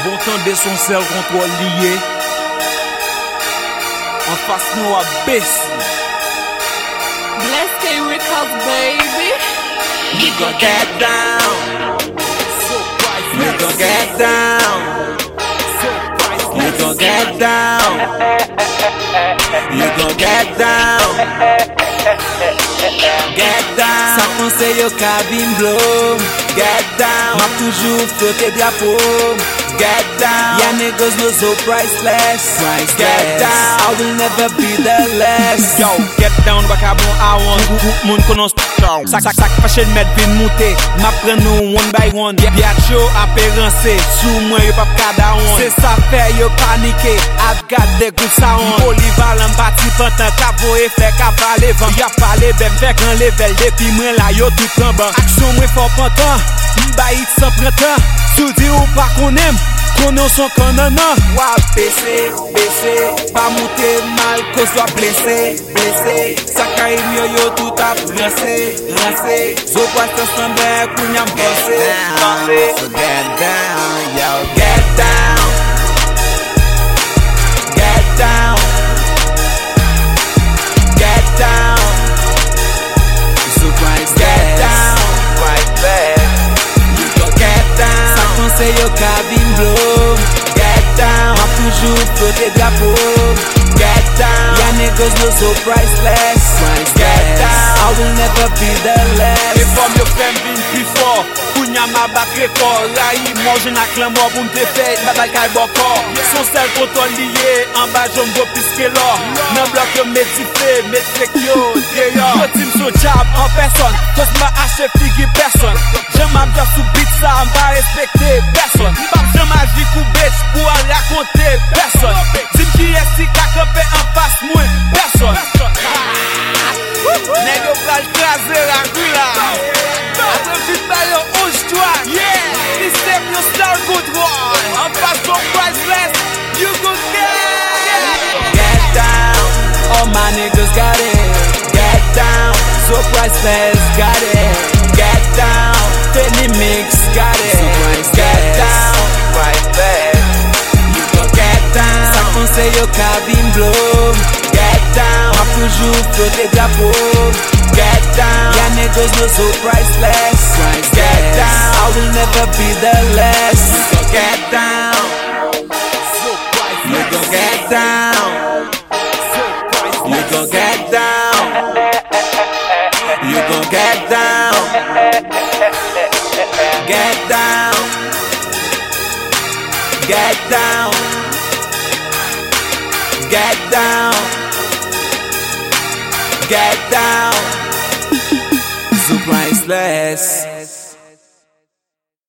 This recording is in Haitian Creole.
Bon tande son sel kontrol liye. En face nou a Bessie. Bless K Records, baby. You gon' get down. You gon' get down. You gon' get down. You gon' get down. Get down. Sa conseil yo cabine blow. Get down. M'a toujours flotter drapeau. Get down. Ya niggas know so priceless. Get down. I will never be the less. Yo, get down baka bon awon. Moun konon down. Sak fashion met vin moute. Ma pren nou one by one. Biat yo apérancé. Sou mwen yo pap kada on. Se sa fè yo panike. I've got the good sound. Polyvalent bati pantan. Kavo e fè kavale van. Ya pale bem fè gran level. Depi mwen la yo tout pran ban. Aksyon mwen fò pantan. Mbayit san printan. Sou di ou pa konem. Konon son kananan. Wap bese, pa moute mal cause wap blessé. Sakay yo tout ap rancé. So kwa se semble pou nyam bosse. So get down, yo, get down. Get down. Get down. So get down. Right back. You go get down. Sa conseil yo cabine blow. Get down. M'a toujours flotter drapeau. Get down. Ya niggas know so priceless. Get down. I will never be the less. E fòm yo fèm vin pi fò. Kounya ma bak rekor. Rayi manje nak lan mò pou m'te fè. Batal kay bokor. Son sel kontrol liye. An ba jom go piske lò. Nan blok yo metifè. Metrek yo deyo. Yo tim so job en person. Kos ma ache figi person. Jèm am just sou beat sa. Mba respekte person. Mbap jèm aji kou bitch. Pou al rakonte person. Tim ki esi kakepe an fas mwen person. Nèg yo pral krasè la kou la. Atre fit ba yo ouj twak. System yo star good one. An fas so priceless. You go get down. All my niggas got it. Get down. So priceless got it. Get down. Penny mix got it. Get down. Right back. You go get down. Sa conseil yo cabine blow. Get down. M'a toujours flotter drapeau. Get down. Ya niggas know so priceless. Get down. I will never be the less. You go get down. You go get down. You go get down. You go get down. Get down. Get down. Get down. Get down. So priceless.